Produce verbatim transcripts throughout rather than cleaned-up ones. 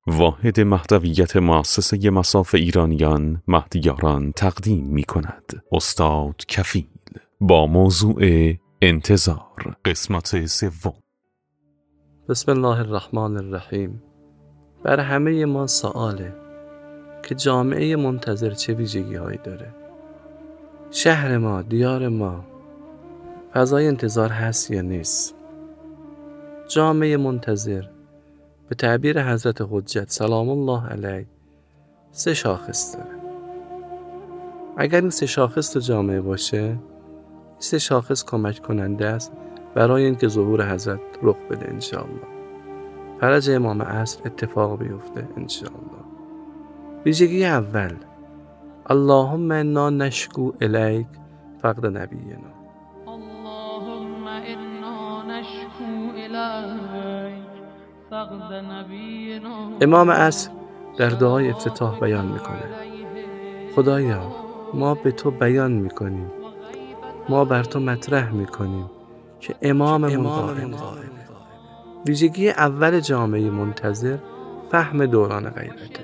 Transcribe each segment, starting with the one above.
واحد مهدویت مؤسسه مصاف ایرانیان مهدیاران تقدیم می کند. استاد کفیل با موضوع انتظار، قسمت سوم. بسم الله الرحمن الرحیم. بر همه ما سواله که جامعه منتظر چه ویژگی هایی داره. شهر ما، دیار ما فضای انتظار هست یا نیست؟ جامعه منتظر به تعبیر حضرت حجت سلام الله علیه سه شاخص داره. اگر این سه شاخص تو جامعه باشه، این سه شاخص کمک کننده است برای اینکه ظهور حضرت رخ بده انشاءالله، فرج امام عصر اتفاق بیفته انشاءالله. ویژگی اول، اللهم انا نشکو الیک فقد نبینا. اللهم انا نشکو الیک فقد نبینا. امام عصر در دعای افتتاح بیان میکنه: خدایا ما به تو بیان میکنیم، ما بر تو مطرح میکنیم که اماممون غائب. ویژگی اول جامعه منتظر فهم دوران غیبته.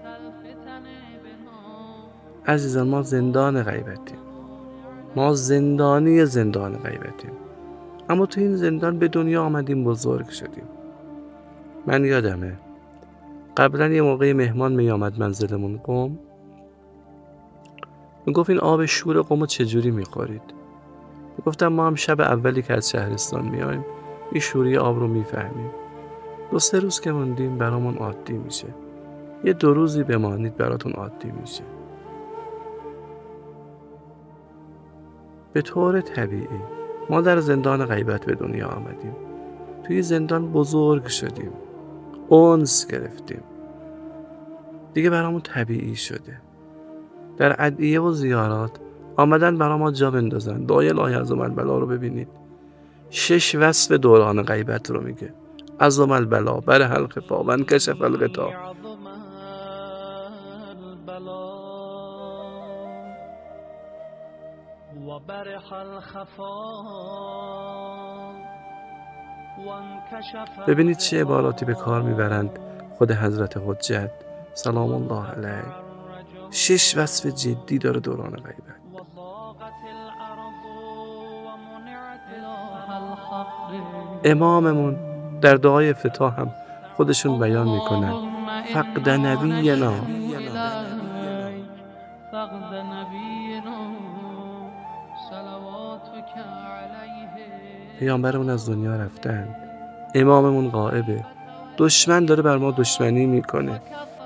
عزیزان، ما زندان غیبتیم، ما زندانی زندان غیبتیم، اما تو این زندان به دنیا آمدیم، بزرگ شدیم. من یادمه قبلا یه موقعی مهمان می آمد منزلمون قم، می گفت این آب شور قم رو چجوری می خورید؟ می گفتم ما هم شب اولی که از شهرستان می آیم این شوری آب رو می فهمیم. دو سه روز که موندیم برامون عادی میشه، یه دو روزی بمانید براتون عادی میشه. به طور طبیعی ما در زندان غیبت به دنیا آمدیم، توی زندان بزرگ شدیم، انس گرفتیم، دیگه برامون طبیعی شده. در ادعیه و زیارات آمدن برا ما جا بندازن. دعای الهی عظم البلا رو ببینید، شش وصف دوران غیبت رو میگه: عظم البلا، برح الخفا، و انکشف الغطا. ببینید چه عباراتی به کار میبرند خود حضرت حجت سلام الله علیه. شش وصف جدی داره دوران غیبت. اماممون در دعای افتتاح هم خودشون بیان میکنن: فقد نبینا. پیامبرمون از دنیا رفتن، اماممون غائبه، دشمن داره بر ما دشمنی میکنه.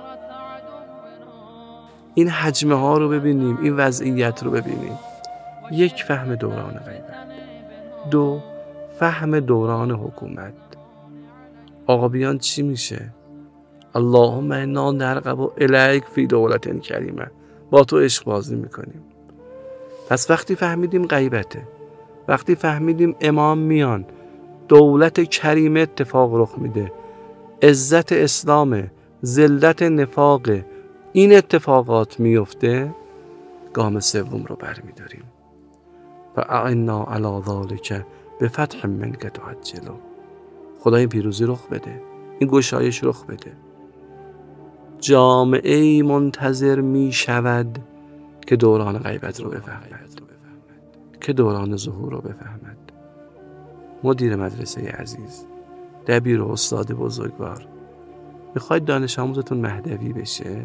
این حجمه ها رو ببینیم، این وضعیت رو ببینیم. یک، فهم دوران غیبت. دو، فهم دوران حکومت. آقابیان چی میشه؟ اللهم انا نرغب الیک فی دولت کریمه، با تو عشق بازی میکنیم. پس وقتی فهمیدیم غیبته، وقتی فهمیدیم امام میان، دولت کریمه اتفاق رخ میده، عزت اسلام، ذلت نفاق، این اتفاقات میفته، گام سوم رو برمیداریم: فاعنا علی ذلک بفتح منک تعجل. خدا این پیروزی رخ بده، این گشایش رخ بده. جامعه منتظر می شود که دوران غیبت رو بفهمد، که دوران ظهور رو بفهمد. مدیر مدرسه عزیز، دبیر و استاد بزرگوار، میخواید دانش آموزتون مهدوی بشه؟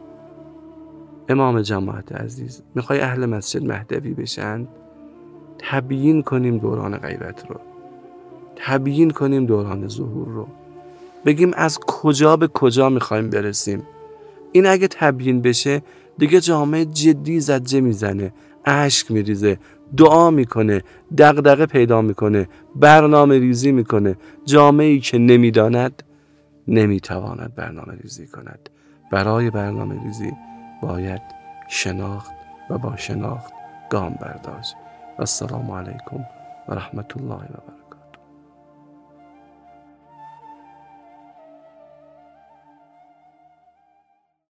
امام جماعت عزیز، میخوای اهل مسجد مهدوی بشن؟ تبیین کنیم دوران غیبت رو، تبیین کنیم دوران ظهور رو، بگیم از کجا به کجا میخوایم برسیم. این اگه تبیین بشه، دیگه جامعه جدی زجه میزنه، اشک میریزه، دعا میکنه، دغدغه پیدا میکنه، برنامه ریزی میکنه. جامعه‌ای که نمیداند نمیتواند برنامه ریزی کند. برای برنامه ریزی باید شناخت و با شناخت گام برداشت. السلام علیکم و رحمت الله و برکاته.